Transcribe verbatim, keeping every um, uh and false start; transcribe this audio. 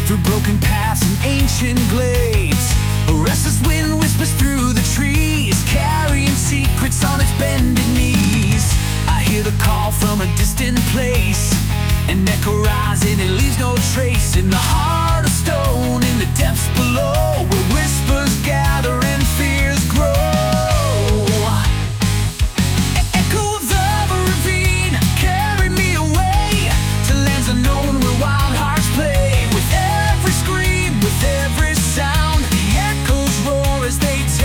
through broken paths and ancient glades. A restless wind whispers through the trees, carrying secrets on its bended knees. I hear the call from a distant place, an echo rising, it leaves no trace. In the heart of stone, in the depths below, where whispers gather